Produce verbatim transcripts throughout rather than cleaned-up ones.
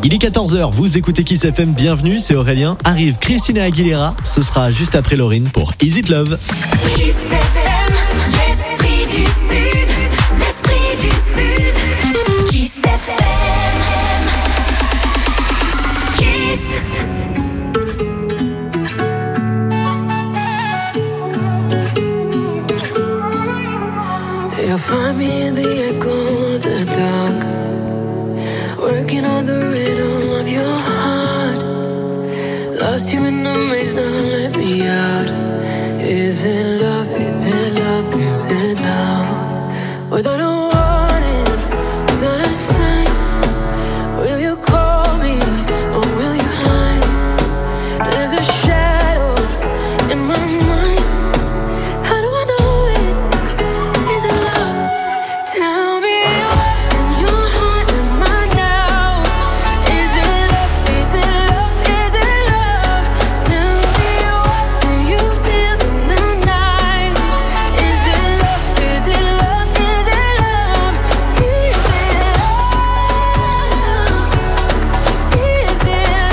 Il est quatorze heures, vous écoutez Kiss F M, bienvenue, c'est Aurélien. Arrive Christina Aguilera, ce sera juste après Lauryn pour Is It Love. Kiss F M, l'esprit du Sud, l'esprit du Sud. Kiss F M, Kiss. You'll find me in the echo of the dark, working on the rhythm of your heart. Lost you in the maze, now let me out. Is it love, is it love, is it love? Without a warning, without a sign, will you call me or will you hide? There's a shadow in my mind. How do I know it? Is it love? Tell me what in your heart am I now? Is it love? Is it love? Is it love? Tell me what do you feel in the night? Is it love? Is it love? Is it love? Is it love? Is it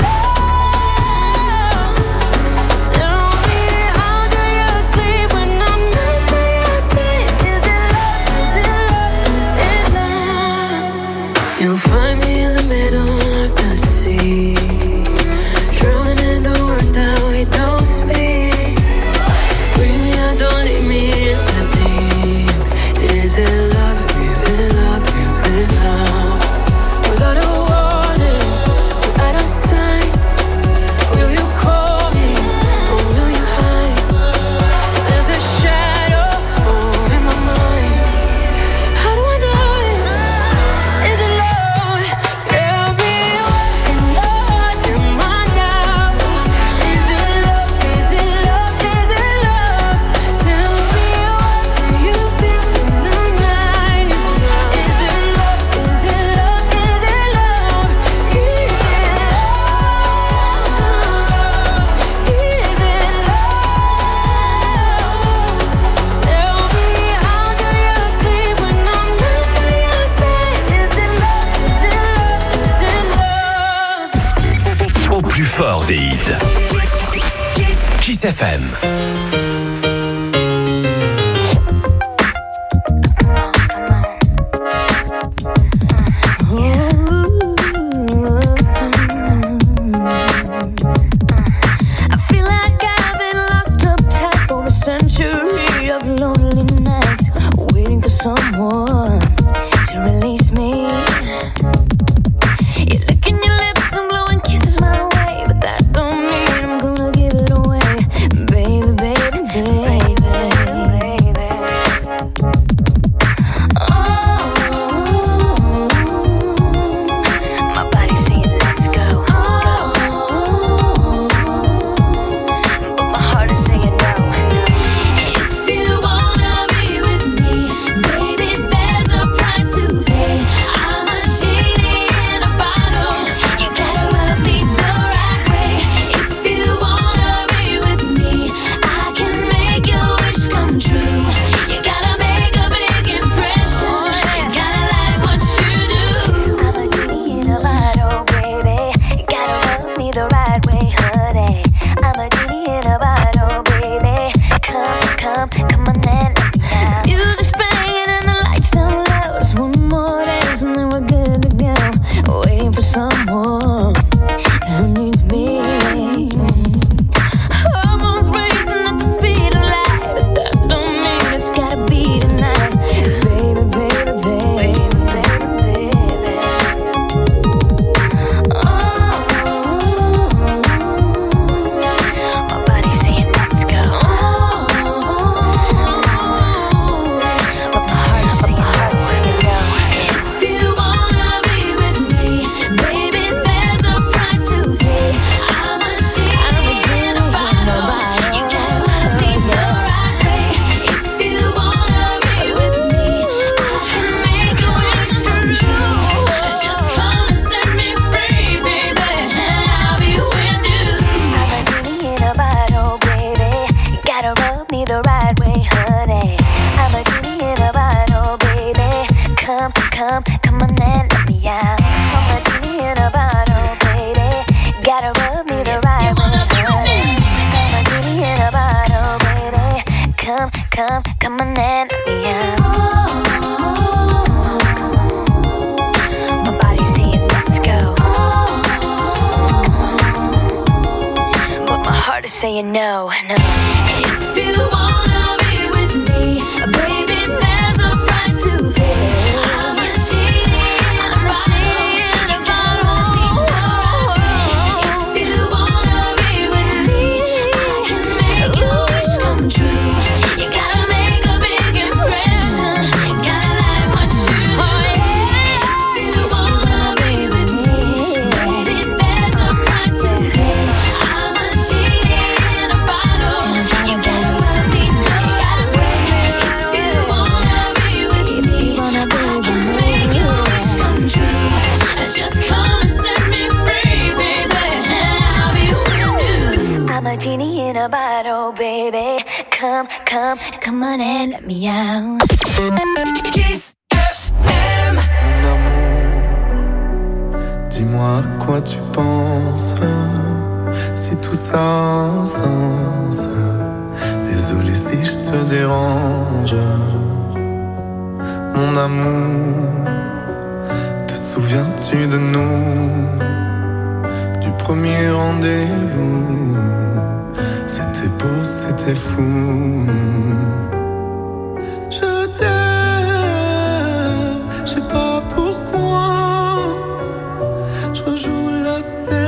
love? Tell me how do you sleep when I'm not by your side? Is it love? Is it love? Is it love? You'll find me in the middle of the sea, drowning in the words that we don't speak. Bring me out, don't leave me in the deep. Is it love? Is it love? Is it love? Without a warning, without a sign, will you call me or will you hide? There's a shadow oh, in my mind. How do I know it? Is it love? Tell me what in your heart am I now? Is it love? Is it love? Is it love? Tell me what do you feel in the night? Is it love? Is it love? Is it love? Is it love? Is it love? Tell me how do you sleep when I'm not by your side? Is it love? Is it love? Is it love? Au plus fort des hits. Kiss F M. I feel like I've been locked up tight for a century of lonely nights, waiting for someone to release me. You're licking your lips and blowing kisses my way, but that don't mean I'm gonna give it away, baby, baby, baby. Oh, my body's saying let's go. But my heart is saying no. If you wanna be with me, baby, there's a price to pay. I'm a genie in a bottle. You gotta rub me the right way. If you wanna be with me, I can make your wish come true. You gotta make a big impression. Gotta like what you do. I'm a genie in a bottle, baby. You gotta rub me the right way, honey. I'm a genie in a bottle, baby. Come, come, come on and let me out. The music's banging and the lights down low. Just one more dance and then we're good to go. Waiting for someone who needs me. Hormones racing at the speed of light, but that don't mean it's gotta be tonight, baby, baby, baby, baby, baby. Oh, my body's saying let's go. But my heart's saying no. If you wanna be with me, baby, there's a price to pay. I'm a genie in a bottle. You gotta love me the right way. If you wanna be with me, I can make a wish come true. Just come and set me free, baby, and I'll be with you. I'm a genie in a bottle, baby. You gotta rub me the right way, honey. I'm a genie in a bottle, baby. Come, come, come on and let me out. I'm a genie in a bottle, gotta rub me the right way. I'm a genie in a bottle, baby. Come, come, come on and let me out. My body's saying let's go, but my heart is saying no, no. If you wanna be with me, baby, there's a price to pay. I'm a cheating, I'm a cheating bottle. If you wanna be with me, I can make your wish come true. You gotta make a big impression. Gotta like what you do. If you wanna be with me, baby, there's a price to pay. I'm a cheating in a bottle. You gotta let me know. If you wanna be with me, I can make your wish come true. Just come and set me free, baby, and I'll be with you. I'm a genie in a bottle, baby. Come, come, come on and let me out. Kiss F M. Mon amour, dis-moi à quoi tu penses. Si tout ça a un sens. Désolé si je te dérange. Mon amour, te souviens-tu de nous? Du premier rendez-vous. C'était beau, c'était fou. Je t'aime, je sais pas pourquoi. Je rejoue la scène,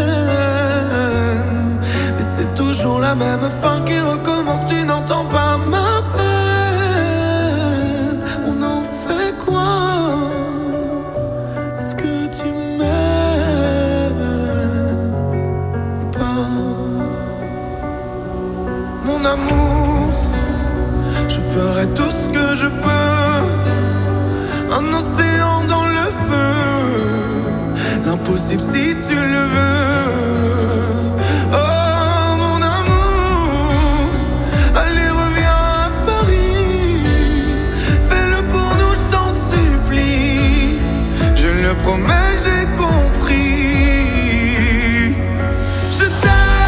mais c'est toujours la même fin qui recommence. Tu n'entends pas ma peine. On en fait quoi? Est-ce que tu m'aimes ou pas? Mon amour, je ferai tout ce que je peux. Un océan dans le feu. L'impossible si tu le veux. Oh mon amour, allez reviens à Paris. Fais-le pour nous, je t'en supplie. Je le promets, j'ai compris. Je t'aime.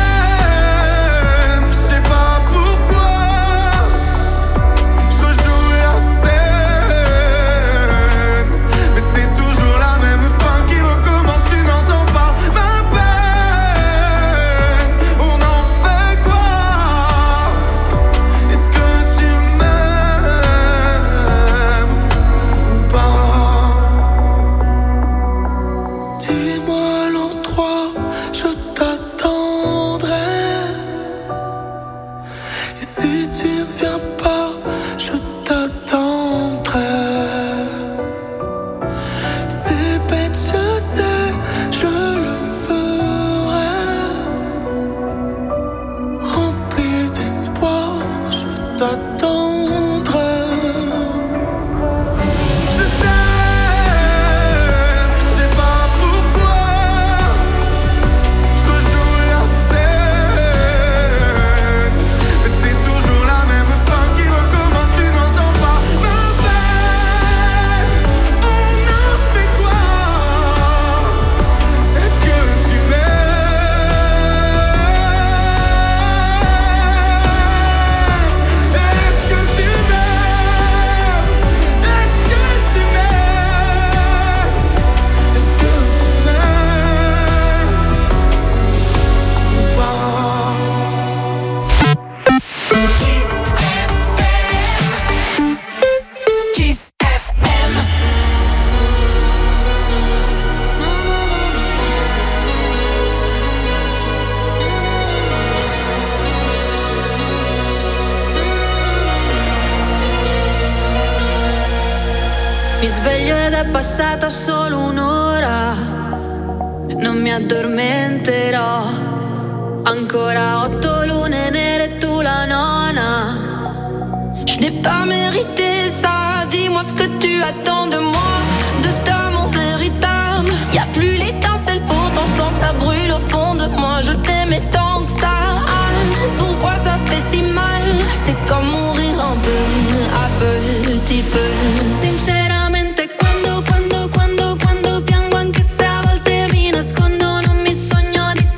Mi sveglio ed è passata solo un'ora. Non mi addormenterò. Ancora otto lune nere, tu la nona. Je n'ai pas mérité ça. Dis-moi ce que tu attends de moi, de cet amour véritable. Y'a plus l'étincelle, pourtant je sens que ça brûle au fond de moi. Je t'aimais tant que ça. Pourquoi ça fait si mal? C'est comme mourir un peu, à petit peu. Sinceramente quando, quando, quando, quando piango, anche se a volte mi nascondo, non mi sogno di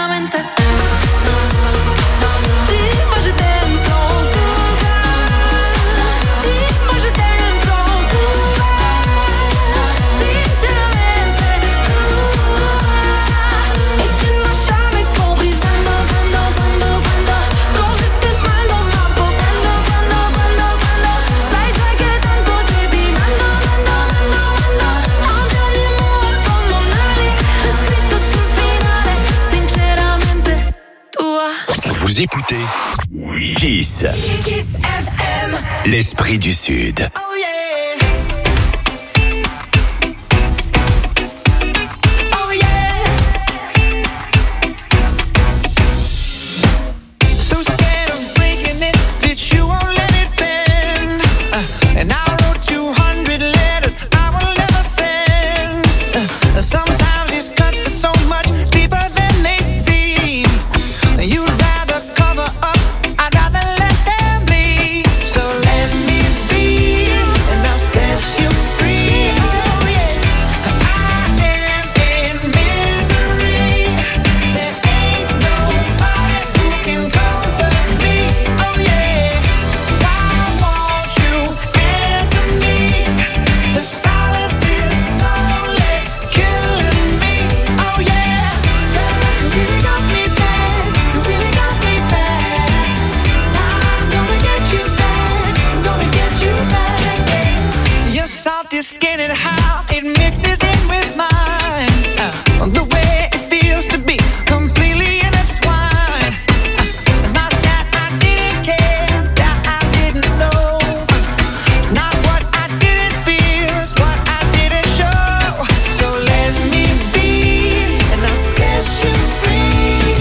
sinceramente. Dis-moi je t'aime sans couvert. Dis-moi je t'aime sans couvert. Sinceramente, et tu n'as jamais compris. Quando, quando, quando, quando, quand j'étais mal dans ma peau. Quando, quando, quando, quando, sai già che tanto sei di mando, mando, mando, mando. Ogni ogni muro come un ali, c'è scritto sul finale. Sinceramente, tua. Vous écoutez Kiss. Kiss F M. L'esprit du Sud. Oh yeah. Oh yeah. So scared of breaking it that you won't let it bend. Uh, and I wrote two hundred letters I will never send. Uh, sometimes these cuts are so much deeper than they seem. You'd rather cover up, I'd rather let them bleed. So let me be, and I'll set you free. Oh yeah, I am in misery. There ain't nobody who can comfort me. Oh yeah, why won't you answer me? The silence is slowly killing me. Oh yeah, you really got me bad. You really got me bad. I'm gonna get you back. I'm gonna get you back. Your soft skin and how it mixes in with mine. Uh, the way it feels to be completely intertwined. Uh, not that I didn't care, it's that I didn't know. It's not what I didn't feel, it's what I didn't show. So let me be, and I'll set you free.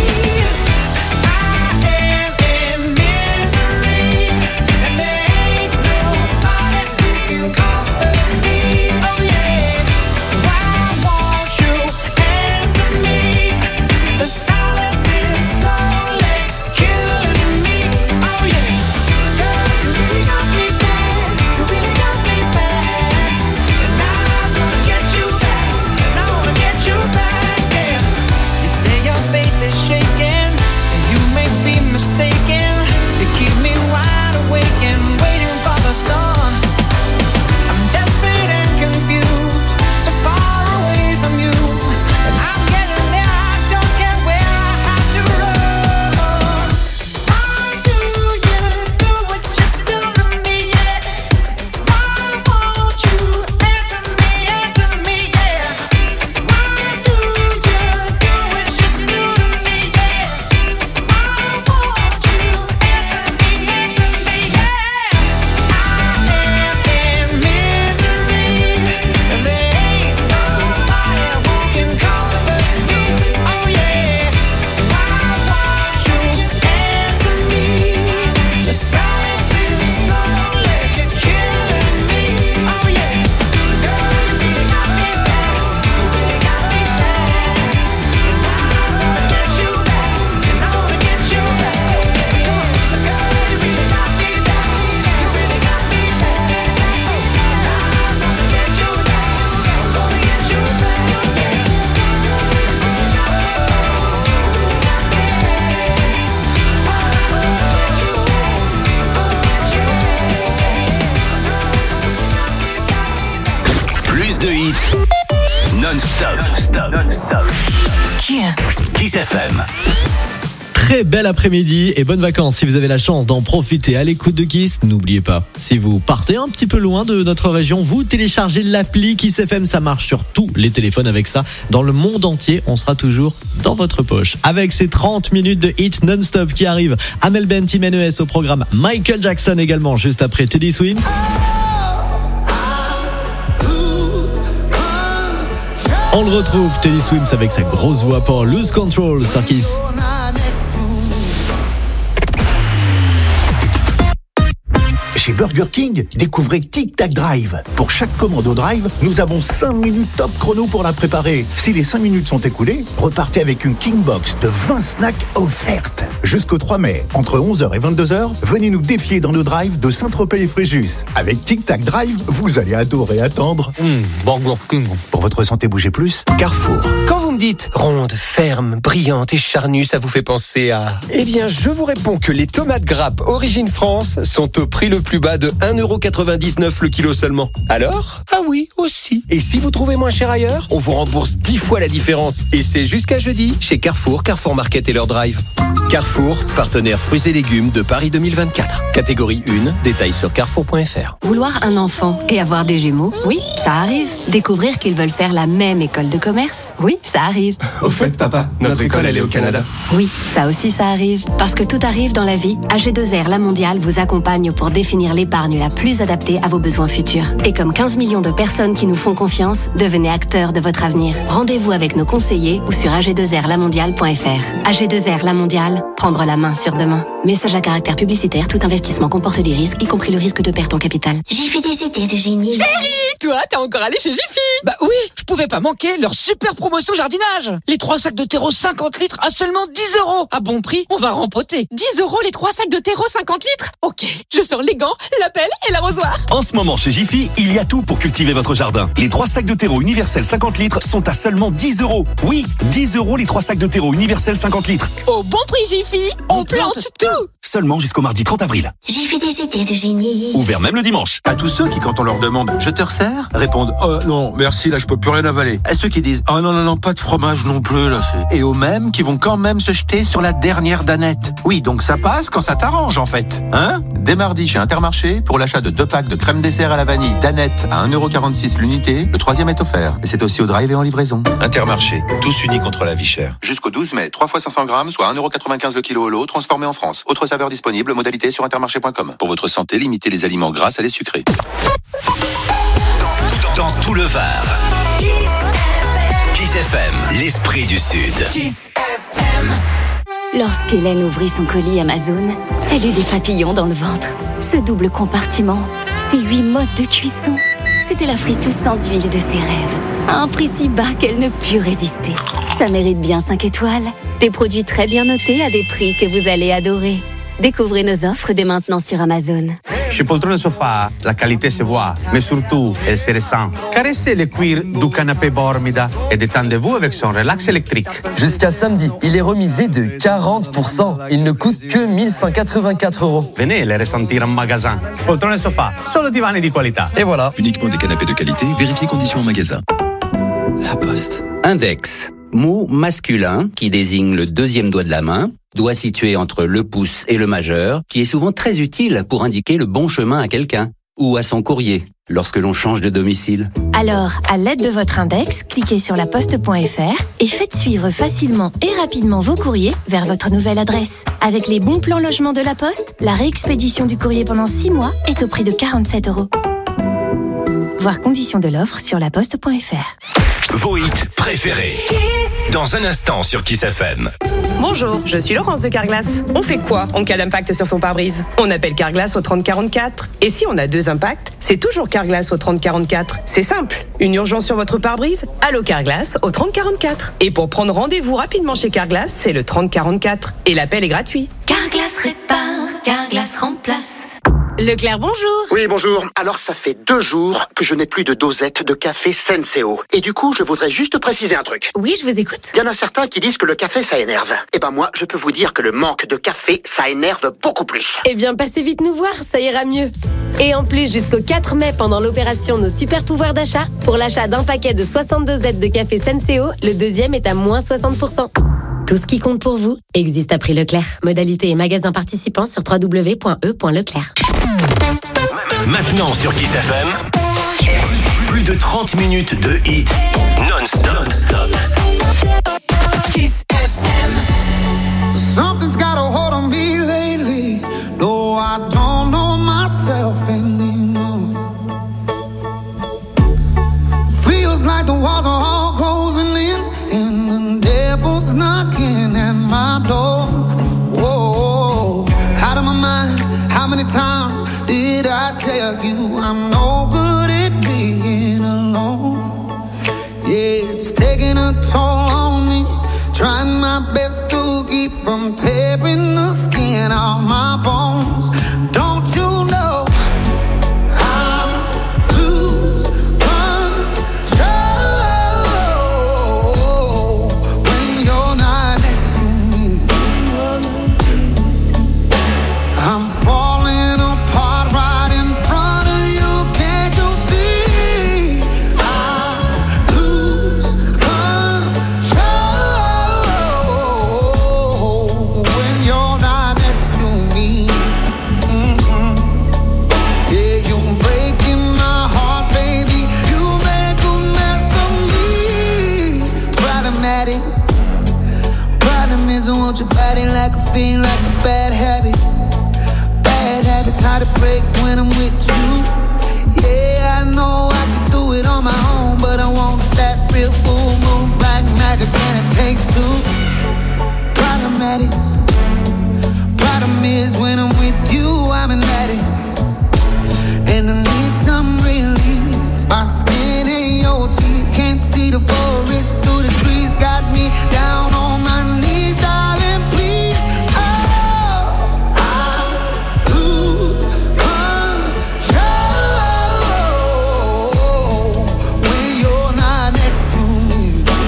I am in misery, and there ain't nobody who can comfort me. Oh yeah, why won't you answer me? The silence is slowly killing me. Oh yeah, girl, you really got me bad. You really got me bad. And I'm gonna get you back. And I wanna get you back, yeah. You say your faith is shaken, and you may be mistaken. You keep me wide awake and waiting for the sun. I'm desperate and confused, so far away from you. And I'm getting there, I don't care where I have to run. Why do you do what you do to me, yeah? Why won't you answer me, answer me, yeah? Why do you do what you do to me, yeah? Why won't you answer me, answer me, yeah? I am in misery, and there ain't nobody who can comfort me. Oh yeah, why won't you answer me? The silence is slowly killing me. Oh yeah, girl, you really got me bad. You really got me bad. And I'm gonna get you back. And I wanna get you back. Come on, girl, you really got me bad. You really got me bad. And I'm gonna get you back. I'm gonna get you back. Yeah. Plus de hits non-stop. Kiss. Kiss F M. Très bel après-midi et bonnes vacances si vous avez la chance d'en profiter à l'écoute de Kiss. N'oubliez pas, si vous partez un petit peu loin de notre région, vous téléchargez l'appli Kiss F M, ça marche sur tous les téléphones avec ça. Dans le monde entier, on sera toujours dans votre poche. Avec ces trente minutes de hits non-stop qui arrivent, Amel Bent, Tim N E S au programme, Michael Jackson également juste après Teddy Swims. On le retrouve, Teddy Swims avec sa grosse voix pour Lose Control sur Kiss. Chez Burger King, découvrez Tic Tac Drive. Pour chaque commande au drive, nous avons cinq minutes top chrono pour la préparer. Si les cinq minutes sont écoulées, repartez avec une King Box de vingt snacks offertes. Jusqu'au trois mai, entre onze heures et vingt-deux heures, venez nous défier dans nos drives de Saint-Tropez et Fréjus. Avec Tic Tac Drive, vous allez adorer attendre. Mmh, Burger King. Pour votre santé, bougez plus. Carrefour. Quand vous me dites ronde, ferme, brillante et charnue, ça vous fait penser à... Eh bien, je vous réponds que les tomates grappes Origine France sont au prix le plus bas de un euro quatre-vingt-dix-neuf le kilo seulement. Alors ? Ah oui, aussi. Et si vous trouvez moins cher ailleurs, on vous rembourse dix fois la différence. Et c'est jusqu'à jeudi chez Carrefour, Carrefour Market et leur drive. Carrefour, partenaire fruits et légumes de Paris deux mille vingt-quatre. Catégorie un, détails sur carrefour point f r. Vouloir un enfant et avoir des jumeaux, oui, ça arrive. Découvrir qu'ils veulent faire la même école de commerce, oui, ça arrive. Au fait, papa, notre, notre école, elle est au Canada. Oui, ça aussi, ça arrive. Parce que tout arrive dans la vie, A G deux R La Mondiale vous accompagne pour définir l'épargne la plus adaptée à vos besoins futurs. Et comme quinze millions de personnes qui nous font confiance, devenez acteurs de votre avenir. Rendez-vous avec nos conseillers ou sur a g deux r la mondiale point f r. A G deux R La Mondiale, prendre la main sur demain. Message à caractère publicitaire, tout investissement comporte des risques, y compris le risque de perte en capital. Jiffy des idées de génie. Chérie, toi, t'es encore allé chez Jiffy? Bah oui, je pouvais pas manquer leur super promotion jardinage. Les trois sacs de terreau cinquante litres à seulement dix euros. À bon prix, on va rempoter. dix euros les trois sacs de terreau cinquante litres? Ok, je sors les gants, la pelle et l'arrosoir. En ce moment, chez Jiffy, il y a tout pour cultiver votre jardin. Les trois sacs de terreau universel cinquante litres sont à seulement dix euros. Oui, dix euros les trois sacs de terreau universel cinquante litres. Au bon prix Jiffy, on, on plante, plante tout. Seulement jusqu'au mardi trente avril. Jiffy des idées de génie. Ouvert même le dimanche. À tous ceux qui, quand on leur demande « Je te resserre ?» répondent « Oh non, merci, là je peux plus rien avaler ». À ceux qui disent « Oh non, non, non, pas de fromage non plus, là c'est... » Et aux mêmes qui vont quand même se jeter sur la dernière danette. Oui, donc ça passe quand ça t'arrange en fait. Hein ? Dès mardi chez Intermarché, pour l'achat de deux packs de crème dessert à la vanille danette à un euro quarante-six l'unité, le troisième est offert. Et c'est aussi au drive et en livraison. Intermarché, tous unis contre la vie chère. Jusqu'au douze mai, trois fois cinq cents grammes, soit un euro quatre-vingt-quinze le kilo au lot, transformé en France. Autre saveur disponible, modalité sur intermarché point com. Pour votre santé, limitez les aliments gras à les sucrés. Dans tout le Var, Kiss F M, l'esprit du Sud. Kiss F M. Lorsqu'Hélène ouvrit son colis Amazon, elle eut des papillons dans le ventre. Ce double compartiment, ces huit modes de cuisson, c'était la friteuse sans huile de ses rêves. À un prix si bas qu'elle ne put résister. Ça mérite bien cinq étoiles. Des produits très bien notés à des prix que vous allez adorer. Découvrez nos offres dès maintenant sur Amazon. Chez Poltrone Sofa, la qualité se voit, mais surtout, elle se ressent. Caressez le cuir du canapé Bormida et détendez-vous avec son relax électrique. Jusqu'à samedi, il est remisé de quarante pour cent. Il ne coûte que mille cent quatre-vingt-quatre euros. Venez les ressentir en magasin. Poltrone Sofa, solo divani di qualità. Et voilà. Uniquement des canapés de qualité, vérifiez conditions en magasin. La Poste. Index. Mot masculin qui désigne le deuxième doigt de la main, doigt situé entre le pouce et le majeur, qui est souvent très utile pour indiquer le bon chemin à quelqu'un ou à son courrier lorsque l'on change de domicile. Alors, à l'aide de votre index, cliquez sur laposte point f r et faites suivre facilement et rapidement vos courriers vers votre nouvelle adresse. Avec les bons plans logement de la Poste, la réexpédition du courrier pendant six mois est au prix de quarante-sept euros. Voir conditions de l'offre sur laposte point f r. Vos hits préférés. Dans un instant sur Kiss F M. Bonjour, je suis Laurence de Carglass. On fait quoi en cas d'impact sur son pare-brise? On appelle Carglass au trente quarante-quatre. Et si on a deux impacts, c'est toujours Carglass au trente quarante-quatre. C'est simple. Une urgence sur votre pare-brise? Allô Carglass au trente quarante-quatre. Et pour prendre rendez-vous rapidement chez Carglass, c'est le trente quarante-quatre. Et l'appel est gratuit. Carglass répare, Carglass remplace. Leclerc, bonjour. Oui, bonjour. Alors, ça fait deux jours que je n'ai plus de dosette de café Senseo. Et du coup, je voudrais juste préciser un truc. Oui, je vous écoute. Il y en a certains qui disent que le café, ça énerve. Eh ben moi, je peux vous dire que le manque de café, ça énerve beaucoup plus. Eh bien, passez vite nous voir, ça ira mieux. Et en plus, jusqu'au quatre mai, pendant l'opération Nos Super Pouvoirs d'achat, pour l'achat d'un paquet de soixante-deux Z de café Senseo, le deuxième est à moins soixante pour cent. Tout ce qui compte pour vous existe à prix Leclerc. Modalité et magasin participants sur w w w point e point leclerc. Maintenant sur Kiss F M, plus de trente minutes de hits non-stop. non-stop. Kiss F M. Something's got a hold on me lately. No, I don't know myself anymore. Feels like the walls are all closing in, and the devil's knocking at my door. Whoa, out of my mind, how many times did I I'm no good at being alone. Yeah, it's taking a toll on me. Trying my best to keep from tearing the skin off my bones. Don't you know I lose control when you're not next to me? I'm falling apart right in front of you. Can't you see? I lose control when you're not next to me. Mm-mm. Yeah, you're breaking my heart, baby. You make a mess of me. Problematic. Problem is I want your body like a fiend, like a bad habit. Bad habits hard to break when I'm with you. Yeah, I know I can do it on my own, but I want that real full moon black magic, and it takes two. Problematic. Problem is when I'm with you, I'm an addict, and I need some relief. My skin and your teeth can't see the forest through the trees. Got me down on my knees, darling, please. Oh, I lose control when you're not next to me.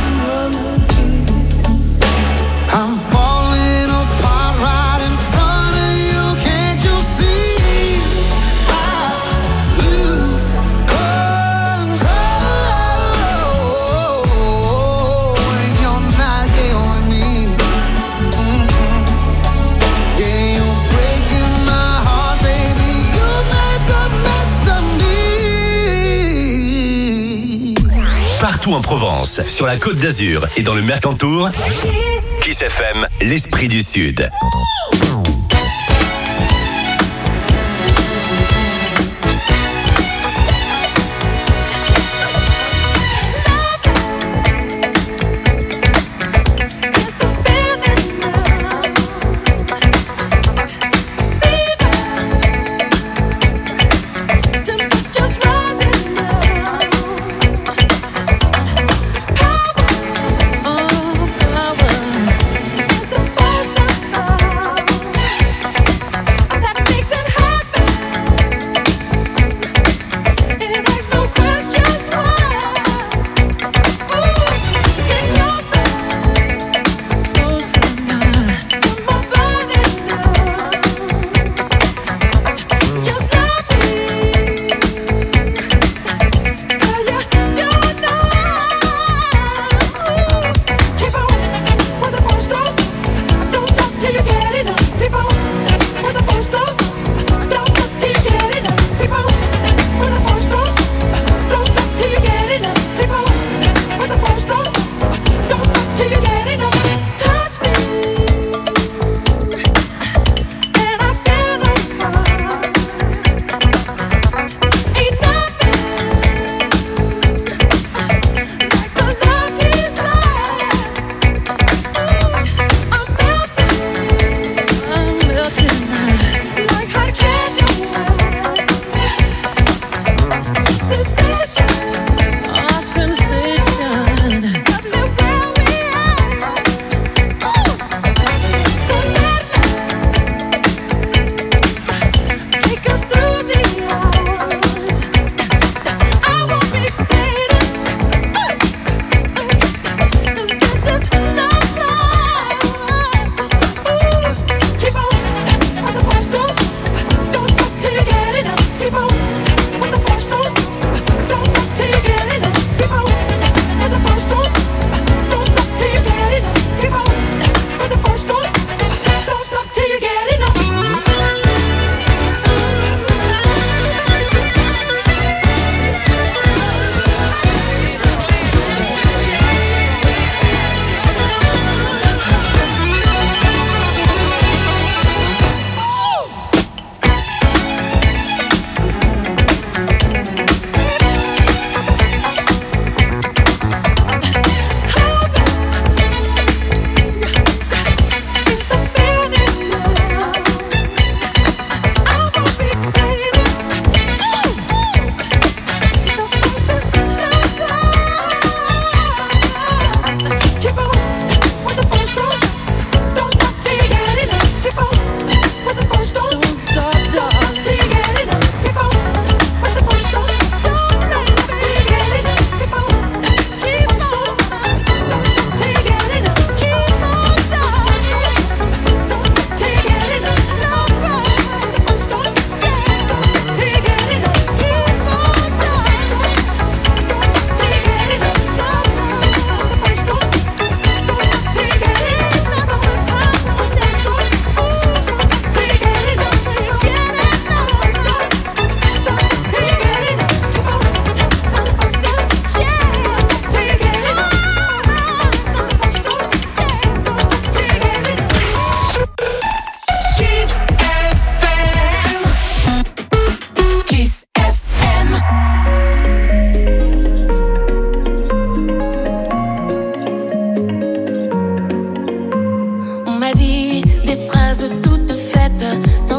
I'm falling apart right in front of you. Can't you see? I lose control when you're not here with me. Mm-mm. Yeah, you're breaking my heart, baby. You make a mess of me. Partout en Provence, sur la Côte d'Azur et dans le Mercantour, Kiss F M, l'esprit du Sud. Oh, power is the first of all.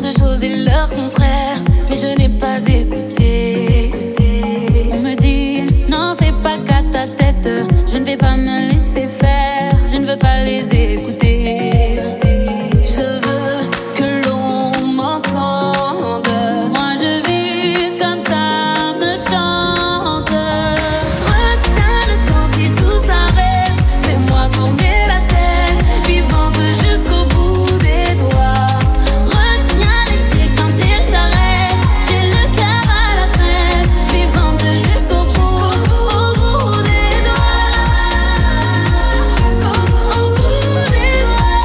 de choses et leur contraire, mais je n'ai pas écouté. On me dit, n'en fais pas qu'à ta tête, je ne vais pas me laisser faire, je ne veux pas les écouter. Je veux que l'on m'entende, moi je vis comme ça me chante. Retiens le temps si tout s'arrête, fais-moi tourner la tête, vivante jusqu'au bout des doigts. Retiens l'été quand il s'arrête, j'ai le cœur à la fête, vivante jusqu'au bout, au bout des doigts. Jusqu'au bout, au bout des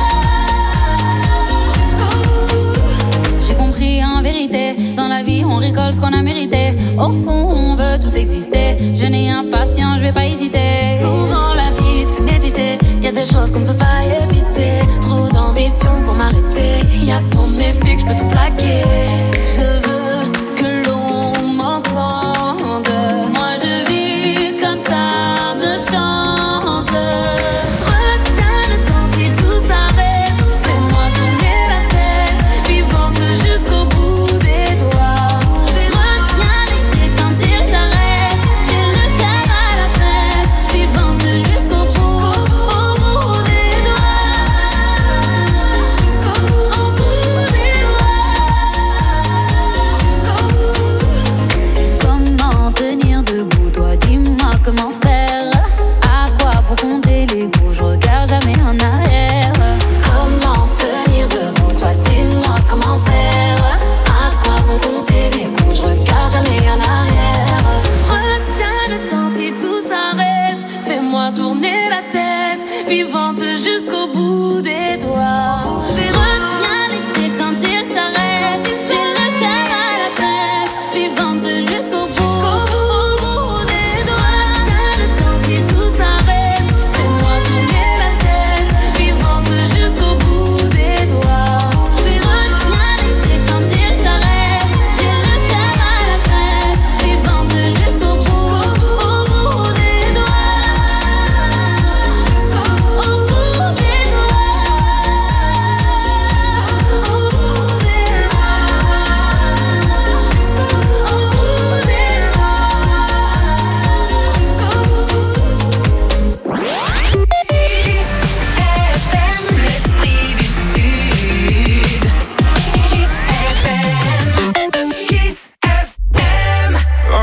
doigts. Jusqu'au bout. J'ai compris en vérité, dans la vie on récolte ce qu'on a mérité. Au fond on veut tous exister, je n'ai impatient, je vais pas hésiter. Souvent la vie te fait méditer, y a des choses qu'on peut pas éviter. Trop d'ambition pour m'arrêter, y a pour mes filles que je peux tout plaquer. Je veux que l'on m'entende, moi je vis comme ça me chante. Retiens le temps si tout s'arrête, fais-moi tourner la tête, vivante jusqu'au bout des doigts. Retiens l'été quand il s'arrête, j'ai le cœur à la fête, vivante jusqu'au bout, au bout des doigts. Jusqu'au bout, au bout des doigts. Jusqu'au bout. Comment tenir debout, toi dis-moi comment faire. À quoi pour compter les coups, je regarde jamais en arrière. Comment tenir debout, toi dis-moi comment faire. À quoi pour compter les coups, je regarde jamais en arrière. Retiens le temps si tout s'arrête, fais-moi tourner la tête, vivante jusqu'au bout des doigts. Retiens l'été quand il s'arrête, j'ai le cœur à la fête, vivante jusqu'au bout, au bout des doigts. Retiens le temps si tout s'arrête, fais-moi tourner la tête, vivante jusqu'au bout des doigts. Retiens l'été quand il s'arrête, j'ai le cœur à la fête, vivante jusqu'au bout, au bout des doigts. Jusqu'au bout, au bout des Kiss F M, l'esprit du Sud. Kiss F M, Kiss F M.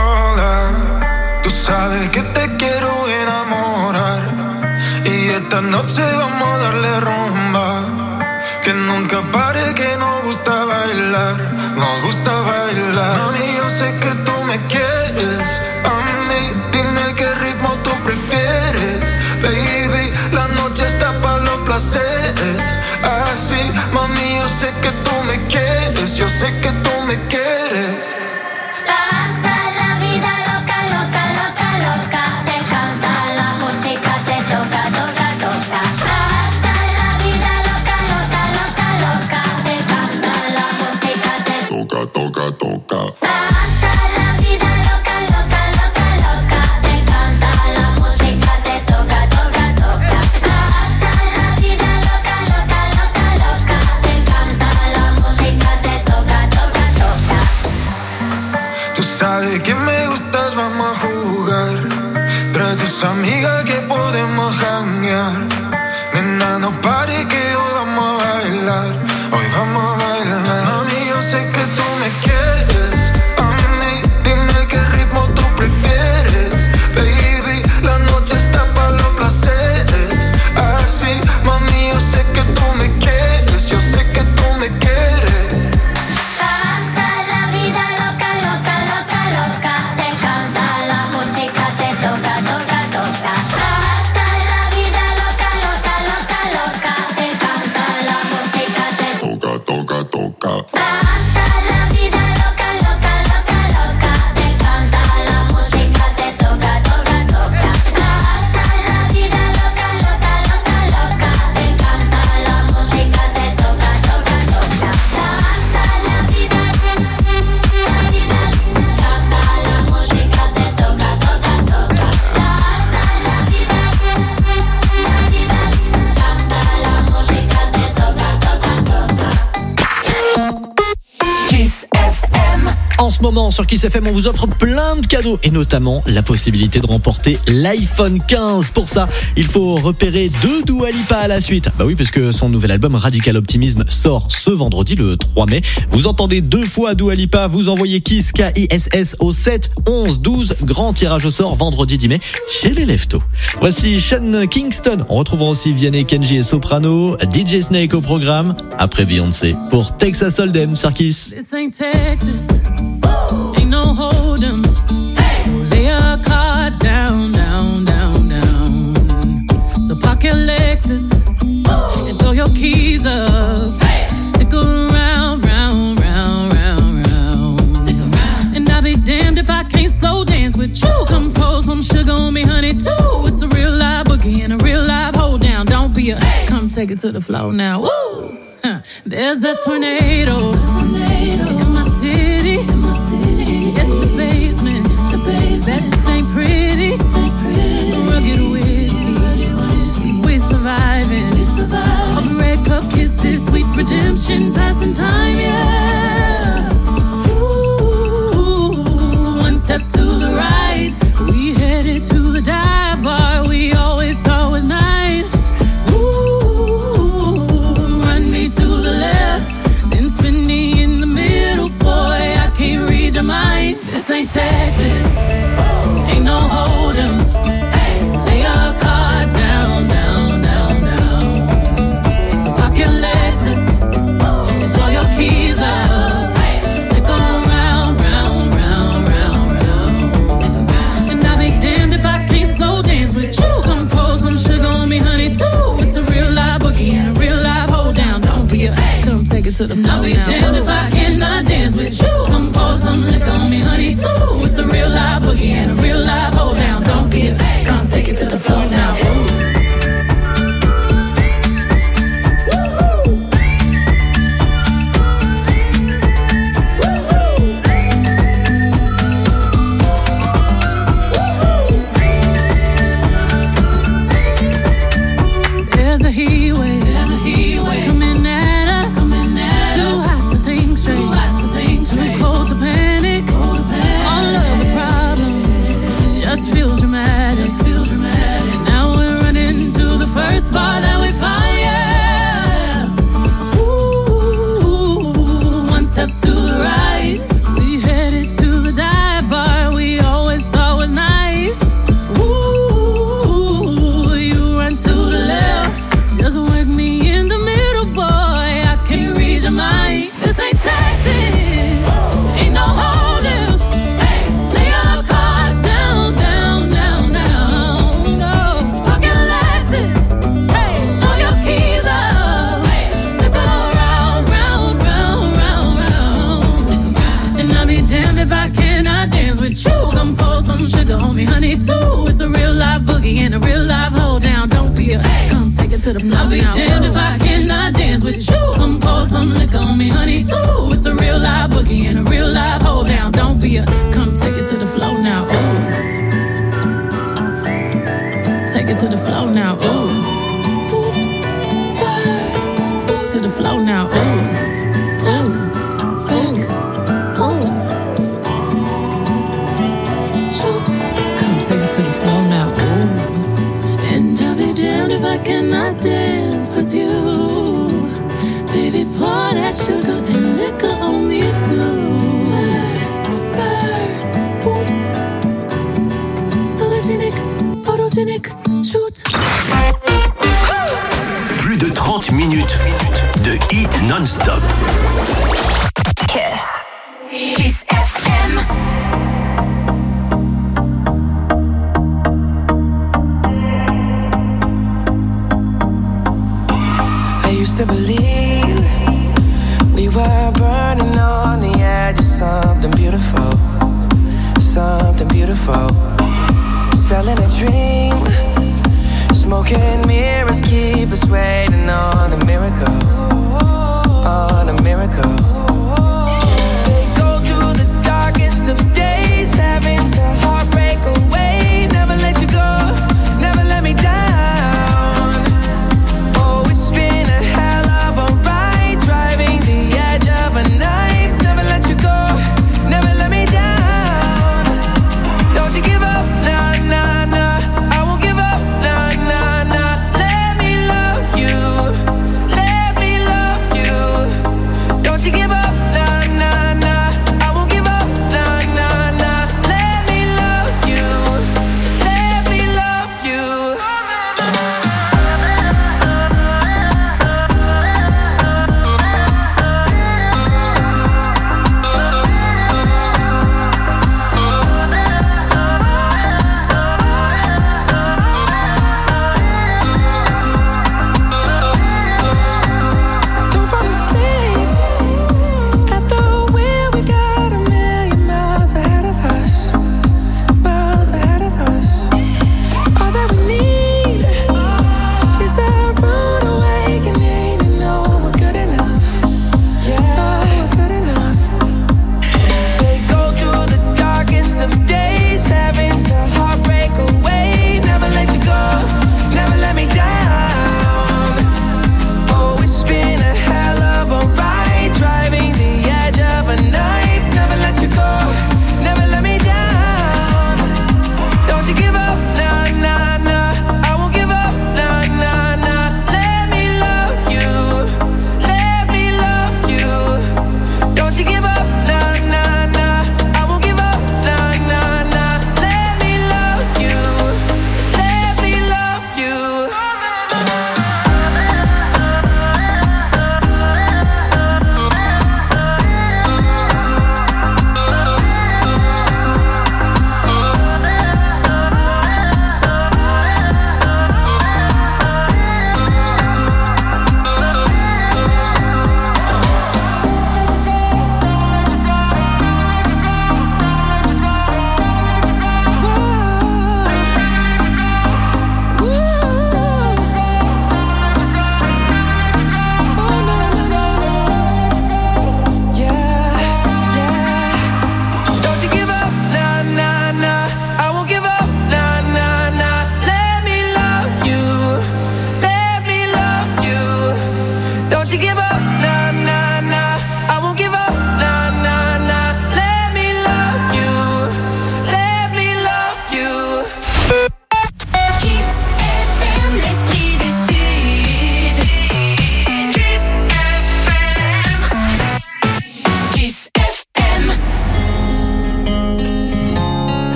Hola, tú sabes que te quiero enamorar y esta noche vamos a darle rumba. Que nunca pare, que nos gusta bailar, nos gusta bailar. Mami, yo sé que tú me quieres, a mí dime qué ritmo tú prefieres. Baby, la noche está para los placeres. Así, mami, yo sé que tú me quieres, yo sé que tú me quieres. Hasta la vida loca, loca, loca, loca. Te canta la música, te toca, toca, toca. Hasta la vida loca, loca, loca, loca. Te canta la música, te Toca, toca, toca. Hasta la vida loca, loca, loca, loca. Te canta la música, te toca, toca, toca. Hasta la vida loca, loca, loca, loca. Te canta la música, te toca, toca, toca. Tú sabes que me gustas, vamos a jugar. Trae tus amigas que podemos janguear. Nena, no pare que hoy vamos a bailar. Hoy vamos a bailar. Mami, yo sé que tú me quieres. A mí, dime qué ritmo tú prefieres. Baby, la noche está para los placeres. Así, mami, yo sé que tú me quieres. Yo sé que tú me quieres. Hasta la vida loca, loca, loca, loca. Te canta la música, te toca, toca, toca. Hasta la vida loca, loca, loca, loca. Te canta la música, te Toca, toca, toca. Hasta la vida loca, loca, loca, loca. Te canta la música, te toca, toca, toca. Hasta la vida loca, loca, loca, loca. Te canta la música, te toca, toca, toca. Hasta la vida, la vida, canta la música, te toca, toca, toca. Hasta la vida, la vida, canta la música, te toca, toca, toca. ce moment sur Kiss F M, on vous offre plein de cadeaux et notamment la possibilité de remporter l'iPhone quinze. Pour ça, il faut repérer deux Dua Lipa à la suite. Bah oui, parce que son nouvel album Radical Optimism sort ce vendredi, le trois mai. Vous entendez deux fois Dua Lipa, vous envoyez Kiss, K I S S au sept onze douze. Grand tirage au sort vendredi dix mai chez les Leftos. Voici Sean Kingston. On retrouvera aussi Vianney, Kenji et Soprano. D J Snake au programme. Après Beyoncé pour Texas Hold'em sur Kiss. This ain't Texas, ain't no hold'em. So lay your cards down, down, down, down. So park your Lexus and throw your keys up. Stick around, round, round, round, round. Stick around. And I'll be damned if I can't slow dance with you. Come pour some sugar on me, honey, too. It's a real live boogie and a real live hold down. Don't be a, come take it to the floor now. Woo! There's a tornado, in my city, in my city. It's the basement, the basement. That ain't pretty, ain't pretty. Rugged whiskey, we're surviving. We surviving. All the red cup kisses, sweet redemption, passing time, yeah. Ooh, one step to the right, we headed to the dive bar we always thought was nice. To the left, then spin me in the middle, boy, I can't read your mind. This ain't Texas, ain't no hold'em. Lay your cards down, down, down, down. So park your Lexus and throw your keys up. Stick around, round, round, round, round. And I'll be damned if I can't slow dance with you. Come pour some sugar on me, honey, too. It's a real live boogie and a real live hold down. Come take it to the floor now. I'll be damned if I cannot dance with you. Come pour some liquor on me, honey, too. It's a real live boogie and a real live hold down. Don't be a, come take it to the floor now. Ooh. I'll be damned if I cannot dance with you. Come pour some liquor on me, honey, too. It's a real live boogie and a real live hold down. Don't be a, come take it to the floor now. Ooh. Take it to the floor now. Ooh. Oops, spurs. To the floor now. Ooh. Top, back, oops. Shoot. Come take it to the floor now. Ooh. And I'll be damned if I cannot dance with you. Baby, pour that sugar and liquor on me too. Spurs, spurs, boots. Sologenic, photogenic, shoot. Plus de trente minutes de hit non-stop. Kiss. Kiss F M. To believe we were burning on the edge of something beautiful, something beautiful. Selling a dream, smoking mirrors keep us waiting on a miracle, on a miracle. They go through the darkest of days, having to heartbreak away. Never let you go, never let me down. Driving the edge of a knife, never let you go, never let me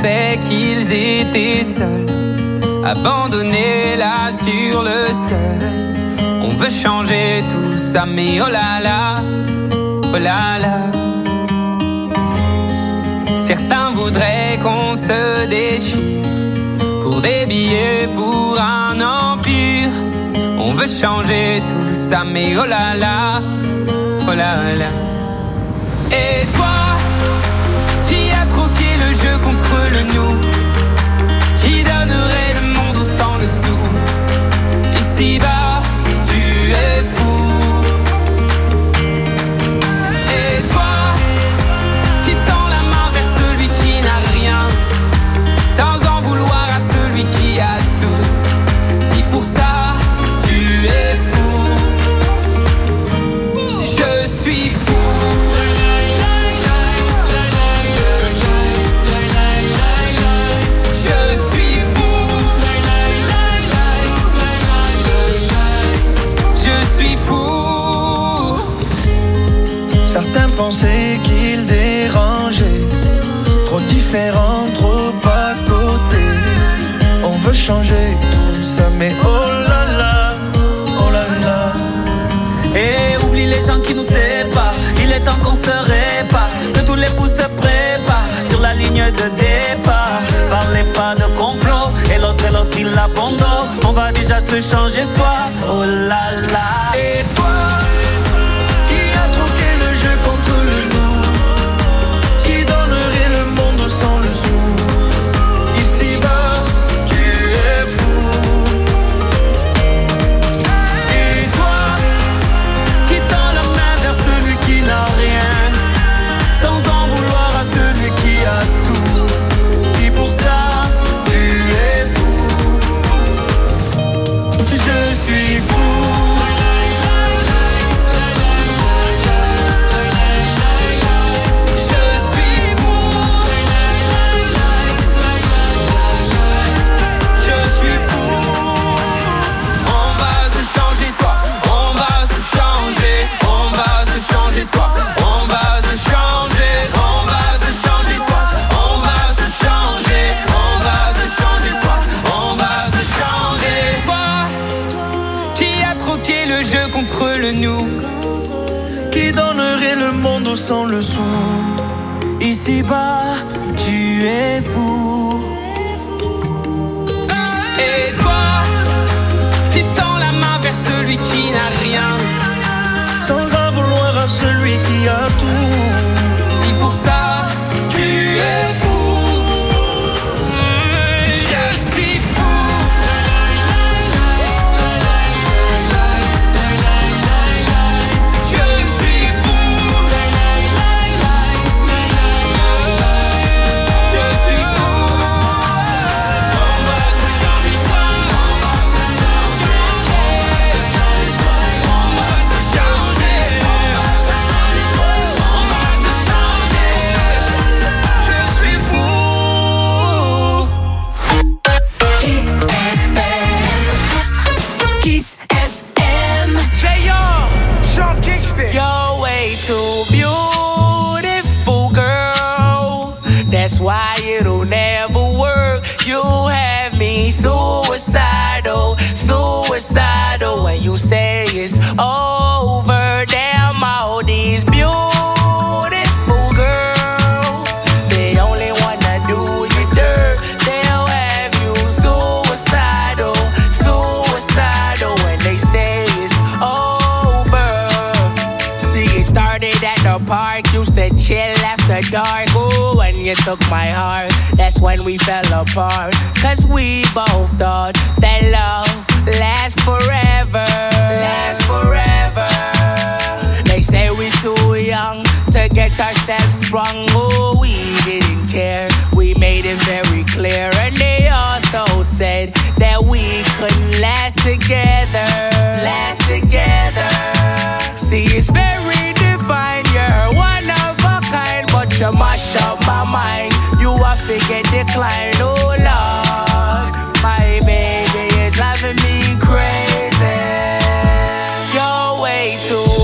pensaient qu'ils étaient seuls, abandonnés là sur le sol. On veut changer tout ça, mais oh là là, oh là là. Certains voudraient qu'on se déchire pour des billets, pour un empire. On veut changer tout ça, mais oh là là, oh là là. Et toi, qui a troqué le jeu contre le nous, qui donnerait le monde au sang dessous. Ici-bas, tu es fou. Et toi, qui tend la main vers celui qui n'a rien, sans en vouloir à celui qui a tout. Si pour ça, tu es fou, je suis fou. Certains pensaient qu'ils dérangeaient, trop différents, trop à côté. On veut changer tout ça, mais oh là là, oh là là. Et oublie les gens qui nous séparent, il est temps qu'on se répare, que tous les fous se préparent sur la ligne de départ. Parlez pas de complot, et l'autre et l'autre il abandonne. On va déjà se changer soi, oh là là. Et toi, contre le nous, qui donnerait le monde sans le sou. Ici-bas, tu es fou. Et toi, qui tend la main vers celui qui n'a rien, sans en vouloir à celui qui a tout. Si pour ça, tu es fou, je suis fou. Contre le nous, qui donnerait le monde au sang le sou. Ici-bas, tu es fou. Et toi, qui tends la main vers celui qui n'a rien, sans en vouloir à celui qui a tout. Si pour ça, tu es fou, je suis fou. That's why it'll never work. You have me suicidal, suicidal. When you say it's over, damn all these beautiful girls, they only wanna do you dirt. They'll have you suicidal, suicidal. When they say it's over. See, it started at the park, used to chill after dark. Ooh, when you took my heart, that's when we fell apart. Cause we both thought that love lasts forever, lasts forever. They say we're too young to get ourselves sprung. Oh, we didn't care, we made it very clear. And they also said that we couldn't last together, last together. See, it's very divine, you're one of a kind, but you mash up my mind. You a figure decline, oh Lord. My baby is driving me crazy. You're way too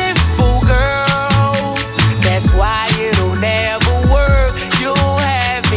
beautiful, girl. That's why it'll never work. You have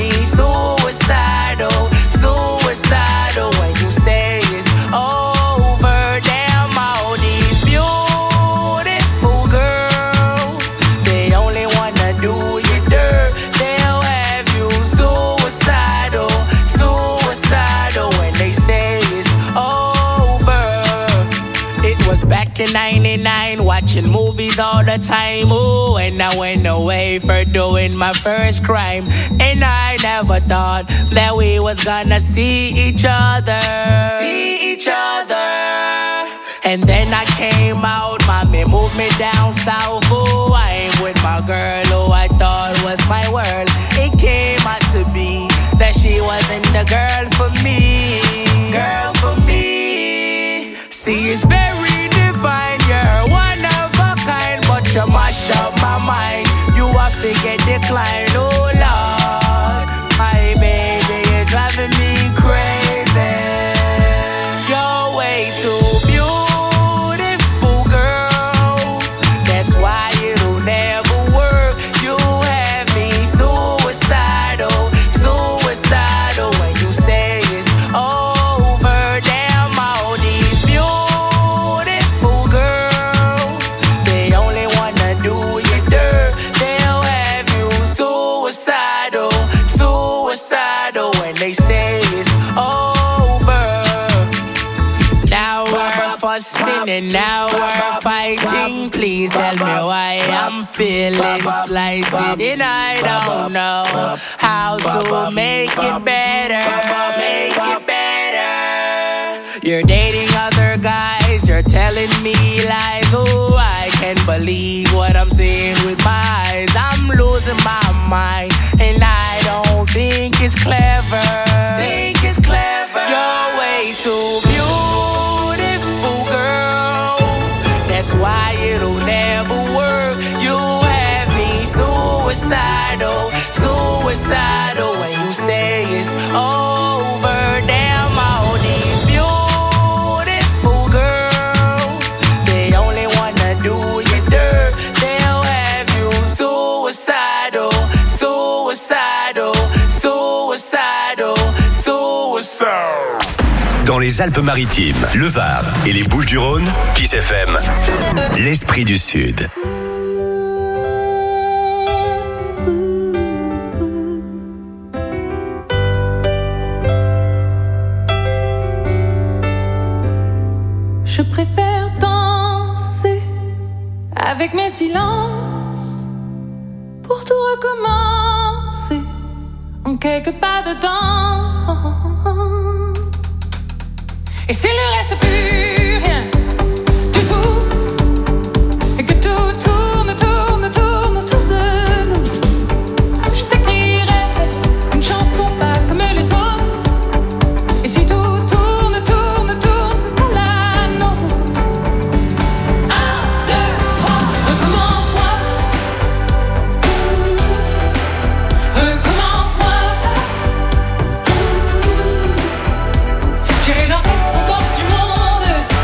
back in ninety-nine, watching movies all the time. Ooh, and I went away for doing my first crime. And I never thought that we was gonna see each other. See each other. And then I came out, mommy moved me down south. Ooh, I ain't with my girl who I thought was my world. It came out to be that she wasn't the girl for me. Girl for me. See, it's very divine, you're one of a kind, but you mash up my mind. You have to get declined, oh Lord. My baby is driving me crazy. You're way too beautiful, girl. That's why it'll never work. You have me suicidal, suicidal when you say it's over. Damn, all these beautiful girls, they only wanna do you dirt. They'll have you suicidal, suicidal when they say it's over. Now we're fussing and now we're fighting. Please tell me why I'm feeling slighted, and I don't know how to make it better. Make it better. You're dating other guys, you're telling me lies. Oh, I can't believe what I'm seeing with my eyes. I'm losing my mind, and I don't think it's clever. Think it's clever. You're way too beautiful, girl. That's why it'll never work. You have me suicidal, suicidal when you say it's over. Damn, all these beautiful girls, they only wanna do you dirt. They'll have you suicidal, suicidal, suicidal, suicidal. Dans les Alpes-Maritimes, le Var et les Bouches-du-Rhône, Kiss F M, l'Esprit du Sud. Je préfère danser avec mes silences pour tout recommencer en quelques pas dedans. Et s'il ne reste plus rien du tout, et que tout tourne, tourne, tourne autour de nous, je t'écrirai une chanson pas comme les autres. Et si tout tourne, tourne, tourne, ce sera la nôtre. Un, deux, trois, recommence-moi. Recommence-moi. J'irai danser au bord du monde.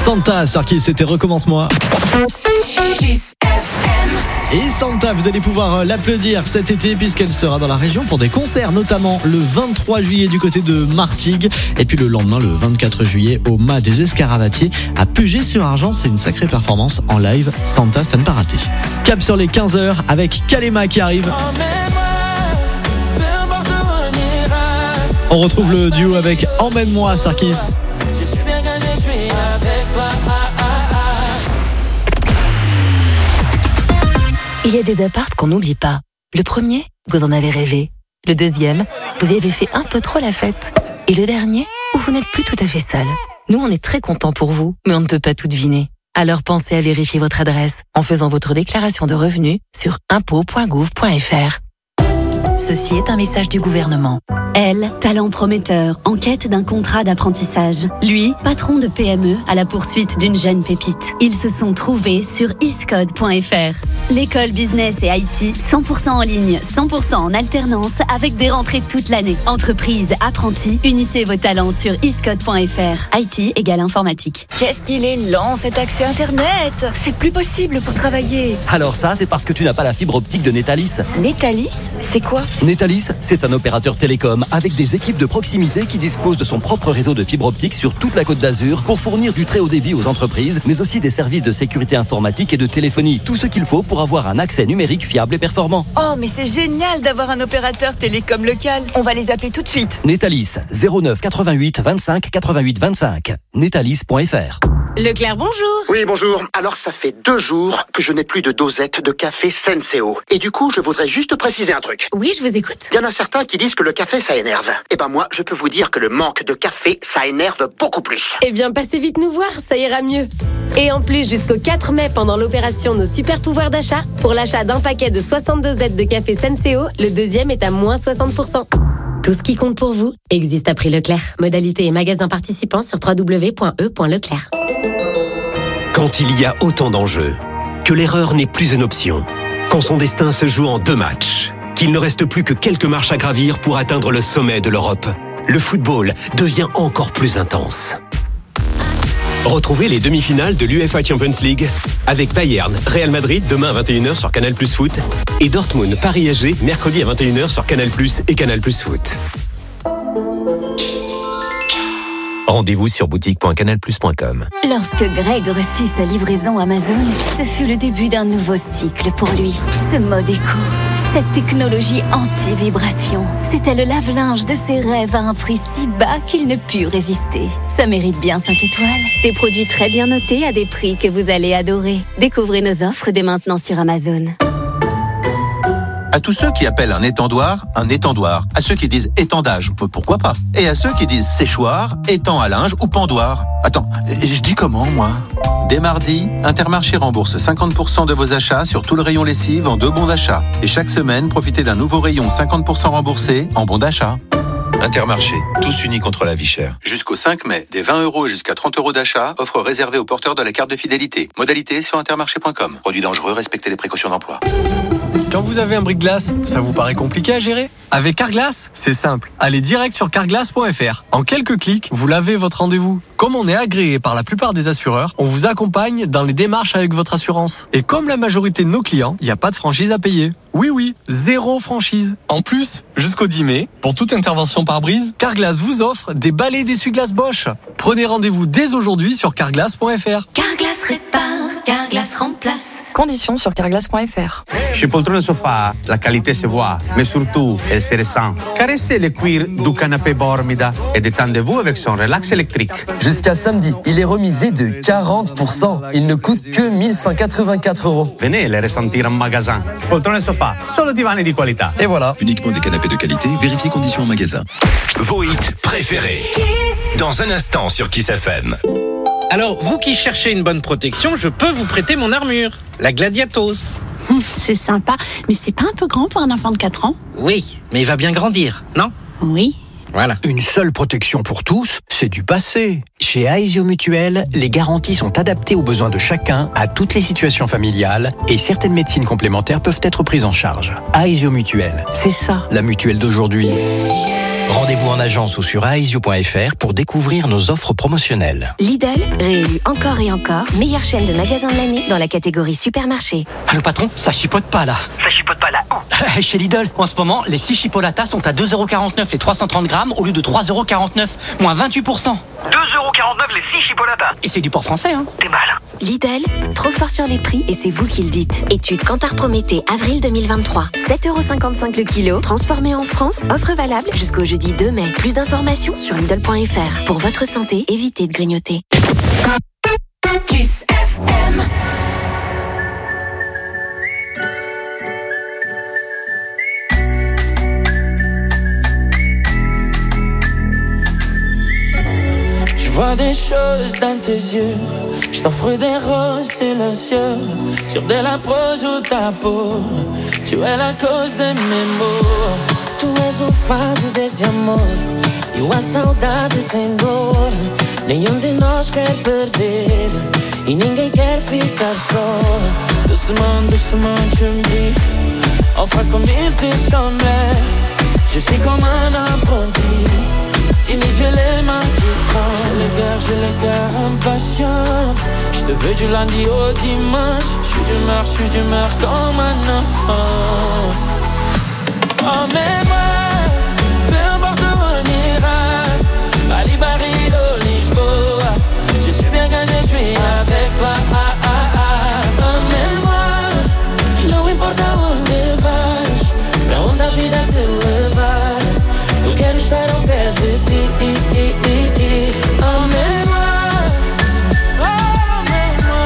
Santa sur Kiss, c'était Recommence-moi. Et Santa, vous allez pouvoir l'applaudir cet été puisqu'elle sera dans la région pour des concerts, notamment le vingt-trois juillet du côté de Martigues et puis le lendemain, le vingt-quatre juillet, au Mât des Escaravatiers à Puget-sur-Argent. C'est une sacrée performance en live. Santa, c'est à ne pas rater. Cap sur les quinze heures avec Kalema qui arrive. On retrouve le duo avec Emmène-moi sur Kiss. Il y a des apparts qu'on n'oublie pas. Le premier, vous en avez rêvé. Le deuxième, vous y avez fait un peu trop la fête. Et le dernier, où vous n'êtes plus tout à fait seul. Nous, on est très contents pour vous, mais on ne peut pas tout deviner. Alors pensez à vérifier votre adresse en faisant votre déclaration de revenus sur impôts point gouv point fr. Ceci est un message du gouvernement. Elle, talent prometteur, en quête d'un contrat d'apprentissage. Lui, patron de P M E à la poursuite d'une jeune pépite. Ils se sont trouvés sur iscode point fr. L'école business et I T, cent pour cent en ligne, cent pour cent en alternance, avec des rentrées toute l'année. Entreprise, apprentis, unissez vos talents sur iscode point fr. I T égale informatique. Qu'est-ce qu'il est lent cet accès Internet. C'est plus possible pour travailler. Alors ça, c'est parce que tu n'as pas la fibre optique de Netalis. Netalis, c'est quoi? Netalis, c'est un opérateur télécom avec des équipes de proximité qui disposent de son propre réseau de fibre optique sur toute la Côte d'Azur pour fournir du très haut débit aux entreprises, mais aussi des services de sécurité informatique et de téléphonie. Tout ce qu'il faut pour avoir un accès numérique fiable et performant. Oh, mais c'est génial d'avoir un opérateur télécom local. On va les appeler tout de suite. Netalis, zéro neuf quatre-vingt-huit vingt-cinq quatre-vingt-huit vingt-cinq. Netalis point fr. Leclerc, bonjour. Oui, bonjour. Alors, ça fait deux jours que je n'ai plus de dosette de café Senseo. Et du coup, je voudrais juste préciser un truc. Oui, je vous écoute. Il y en a certains qui disent que le café, ça énerve. Eh ben moi, je peux vous dire que le manque de café, ça énerve beaucoup plus. Eh bien, passez vite nous voir, ça ira mieux. Et en plus, jusqu'au quatre mai, pendant l'opération Nos Super Pouvoirs d'achat, pour l'achat d'un paquet de soixante-deux Z de café Senseo, le deuxième est à moins soixante pour cent. Tout ce qui compte pour vous existe à prix Leclerc. Modalité et magasin participants sur w w w point e point leclerc. Quand il y a autant d'enjeux, que l'erreur n'est plus une option, quand son destin se joue en deux matchs, qu'il ne reste plus que quelques marches à gravir pour atteindre le sommet de l'Europe, le football devient encore plus intense. Retrouvez les demi-finales de l'UEFA Champions League avec Bayern, Real Madrid demain à vingt et une heures sur Canal Plus Foot et Dortmund, Paris S G mercredi à vingt et une heures sur Canal Plus et Canal Plus Foot. Rendez-vous sur boutique point canal plus point com. Lorsque Greg reçut sa livraison Amazon, ce fut le début d'un nouveau cycle pour lui. Ce mode éco, cette technologie anti-vibration, c'était le lave-linge de ses rêves à un prix si bas qu'il ne put résister. Ça mérite bien cinq étoiles. Des produits très bien notés à des prix que vous allez adorer. Découvrez nos offres dès maintenant sur Amazon. À tous ceux qui appellent un étendoir un étendoir, à ceux qui disent étendage, pourquoi pas, et à ceux qui disent séchoir, étend à linge ou pendoir. Attends, je dis comment moi? Dès mardi, Intermarché rembourse cinquante pour cent de vos achats sur tout le rayon lessive en deux bons d'achat. Et chaque semaine, profitez d'un nouveau rayon cinquante pour cent remboursé en bons d'achat. Intermarché, tous unis contre la vie chère. Jusqu'au cinq mai, des vingt euros jusqu'à trente euros d'achat, offre réservée aux porteurs de la carte de fidélité. Modalité sur intermarché point com. Produit dangereux, respectez les précautions d'emploi. Quand vous avez un bris-de-glace, ça vous paraît compliqué à gérer? Avec Carglass, c'est simple. Allez direct sur carglass point fr. En quelques clics, vous lavez votre rendez-vous. Comme on est agréé par la plupart des assureurs, on vous accompagne dans les démarches avec votre assurance. Et comme la majorité de nos clients, il n'y a pas de franchise à payer. Oui, oui, zéro franchise. En plus, jusqu'au dix mai, pour toute intervention par brise, Carglass vous offre des balais d'essuie-glace Bosch. Prenez rendez-vous dès aujourd'hui sur carglass point fr. Carglass répare, Carglass remplace. Conditions sur carglass point fr. Chez Poltrone Sofa, la qualité se voit, mais surtout, elle se ressent. Caressez le cuir du canapé Bormida et détendez-vous avec son relax électrique. Jusqu'à samedi, il est remisé de quarante pour cent. Il ne coûte que mille cent quatre-vingt-quatre euros. Venez les ressentir en magasin. Poltrone Sofa, solo divani di qualità. Et voilà. Uniquement des canapés de qualité, vérifiez conditions en magasin. Vos hits préférés. Dans un instant sur Kiss F M. Alors, vous qui cherchez une bonne protection, je peux vous prêter mon armure, la Gladiatos. Hum, c'est sympa, mais c'est pas un peu grand pour un enfant de quatre ans? Oui, mais il va bien grandir, non? Oui. Voilà. Une seule protection pour tous, c'est du passé. Chez Aesio Mutuel, les garanties sont adaptées aux besoins de chacun, à toutes les situations familiales, et certaines médecines complémentaires peuvent être prises en charge. Aesio Mutuel, c'est ça la mutuelle d'aujourd'hui. Rendez-vous en agence ou sur aesio point f r pour découvrir nos offres promotionnelles. Lidl, réélu encore et encore, meilleure chaîne de magasins de l'année dans la catégorie supermarché. Allô patron, ça chipote pas là. Ça chipote pas là où? Chez Lidl, en ce moment, les six chipolatas sont à deux euros quarante-neuf les trois cent trente grammes au lieu de trois euros quarante-neuf, moins vingt-huit pour cent. deux euros quarante-neuf les six chipolatas. Et c'est du port français, hein. T'es mal. Lidl, trop fort sur les prix et c'est vous qui le dites. Étude Kantar Prométhée, avril deux mille vingt-trois. sept euros cinquante-cinq le kilo, transformé en France. Offre valable jusqu'au jeudi deux mai. Plus d'informations sur Lidl point f r. Pour votre santé, évitez de grignoter. Kiss F M. Je vois des choses dans tes yeux. Je t'offre des roses silencieux sur de la prose ou ta peau. Tu es la cause de mes maux. Tu és o fado desse amor e a saudade sem dor. Nenhum de nós quer perder e ninguém quer ficar só. Doucement, doucement tu me dis enfin comme il te semblait. Je suis comme un apprenti, timide, j'ai les mains qui tremblent. J'ai le cœur, j'ai le cœur impatient. Je te veux du lundi au dimanche. Je suis d'humeur, je suis d'humeur comme un enfant. Emmène-moi, peu importe où on ira. Bali, Barilo, Lisboa. Je suis bien quand je suis avec toi. Ah, ah, ah. Emmène-moi, não importa onde vais, pra onde a vida te levar. Eu quero estar ao pé de ti. Emmène-moi, emmène-moi,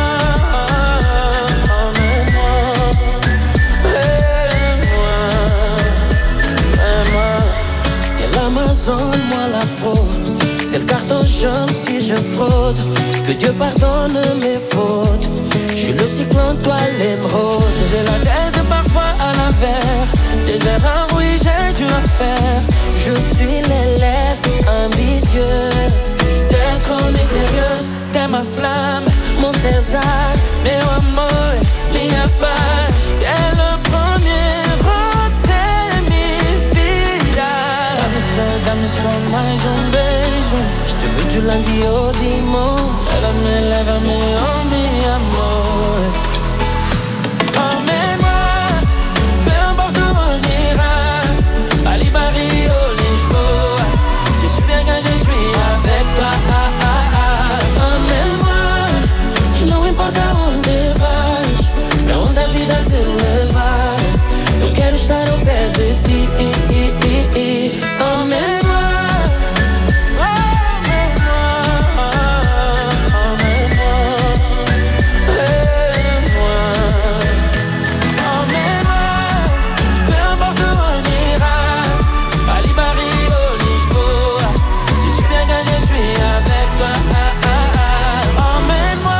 emmène-moi, emmène-moi. T'es l'Amazone, moi la fraude. C'est le carton jaune si je fraude. Que Dieu pardonne mes fautes. Je suis le cyclone, toi l'émeraude. J'ai la tête parfois à l'envers. Des erreurs, oui, j'ai dû en faire. Je suis l'élève ambitieux. T'es trop mystérieuse, t'es ma flamme, mon César, meu amor, minha paz. T'es le premier, t'es mi vida. Dá-me só, dá-me só mais um beijo. Je te veux du lundi au dimanche. Lève-me, lève-me